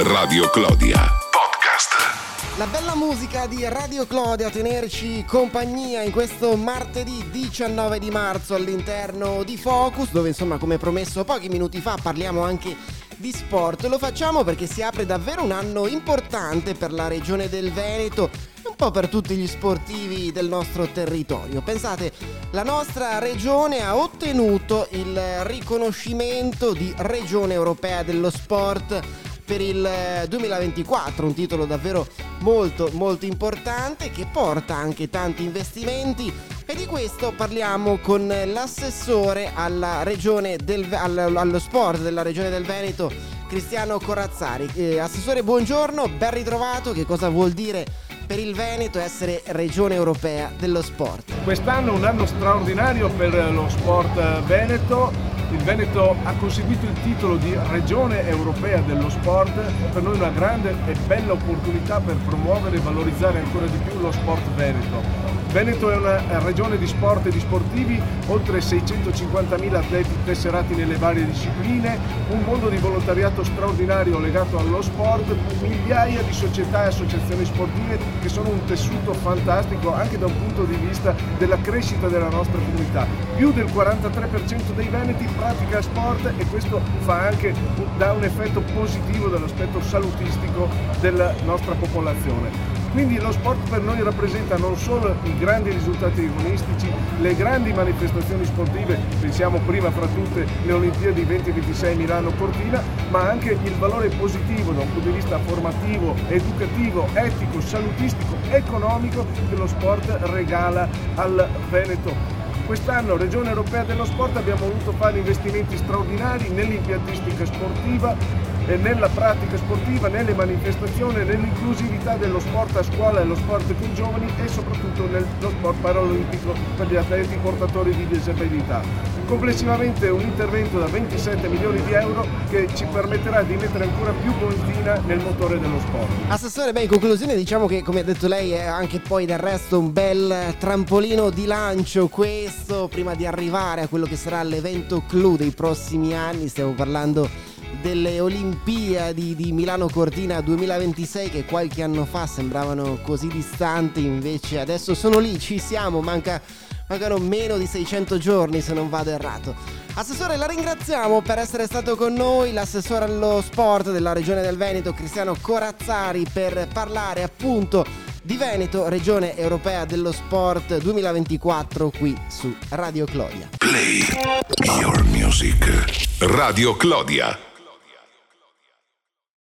Radio Clodia Podcast. La bella musica di Radio Clodia a tenerci compagnia in questo martedì 19 di marzo all'interno di Focus, dove insomma, come promesso pochi minuti fa, parliamo anche di sport. Lo facciamo perché si apre davvero un anno importante per la regione del Veneto, un po' per tutti gli sportivi del nostro territorio. Pensate, la nostra regione ha ottenuto il riconoscimento di Regione Europea dello Sport per il 2024, un titolo davvero molto importante che porta anche tanti investimenti, e di questo parliamo con l'assessore alla regione allo sport della regione del Veneto, Cristiano Corazzari. Assessore, buongiorno, ben ritrovato. Che cosa vuol dire per il Veneto essere regione europea dello sport? Quest'anno è un anno straordinario per lo sport veneto. Il Veneto ha conseguito il titolo di Regione Europea dello Sport, per noi una grande e bella opportunità per promuovere e valorizzare ancora di più lo sport veneto. Veneto è una regione di sport e di sportivi, oltre 650.000 atleti tesserati nelle varie discipline, un mondo di volontariato straordinario legato allo sport, migliaia di società e associazioni sportive che sono un tessuto fantastico anche da un punto di vista della crescita della nostra comunità. Più del 43% dei veneti pratica sport e questo dà un effetto positivo dall'aspetto salutistico della nostra popolazione. Quindi lo sport per noi rappresenta non solo i grandi risultati agonistici, le grandi manifestazioni sportive, pensiamo prima fra tutte le Olimpiadi 2026 Milano-Cortina, ma anche il valore positivo da un punto di vista formativo, educativo, etico, salutistico, economico che lo sport regala al Veneto. Quest'anno, Regione Europea dello Sport, abbiamo voluto fare investimenti straordinari nell'impiantistica sportiva, nella pratica sportiva, nelle manifestazioni, nell'inclusività dello sport a scuola e lo sport con i giovani e soprattutto nello sport paralimpico per gli atleti portatori di disabilità. Complessivamente un intervento da 27 milioni di euro che ci permetterà di mettere ancora più benzina nel motore dello sport. Assessore, in conclusione diciamo che, come ha detto lei, è anche poi del resto un bel trampolino di lancio questo, prima di arrivare a quello che sarà l'evento clou dei prossimi anni. Stiamo parlando delle Olimpiadi di Milano-Cortina 2026, che qualche anno fa sembravano così distanti, invece adesso sono lì, ci siamo, mancano meno di 600 giorni se non vado errato. Assessore, la ringraziamo per essere stato con noi, l'assessore allo sport della regione del Veneto, Cristiano Corazzari, per parlare appunto di Veneto, regione europea dello sport 2024, qui su Radio Clodia. Play your music. Radio Clodia.